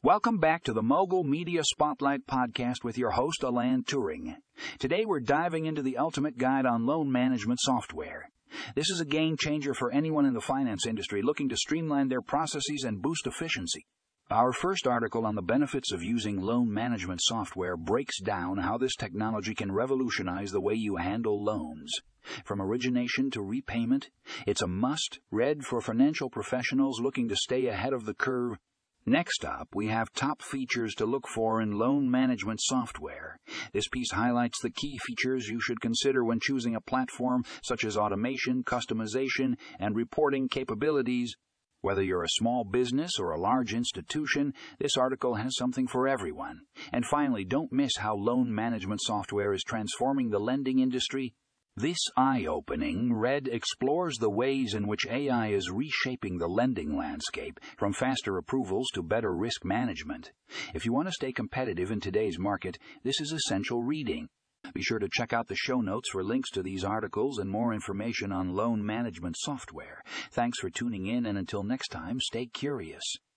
Welcome back to the Mogul Media Spotlight Podcast with your host, Alan Turing. Today we're diving into the ultimate guide on loan management software. This is a game changer for anyone in the finance industry looking to streamline their processes and boost efficiency. Our first article on the benefits of using loan management software breaks down how this technology can revolutionize the way you handle loans. From origination to repayment, it's a must-read for financial professionals looking to stay ahead of the curve. Next up, we have top features to look for in loan management software. This piece highlights the key features you should consider when choosing a platform, such as automation, customization, and reporting capabilities. Whether you're a small business or a large institution, this article has something for everyone. And finally, don't miss how loan management software is transforming the lending industry. This eye-opening read explores the ways in which AI is reshaping the lending landscape, from faster approvals to better risk management. If you want to stay competitive in today's market, this is essential reading. Be sure to check out the show notes for links to these articles and more information on loan management software. Thanks for tuning in, and until next time, stay curious.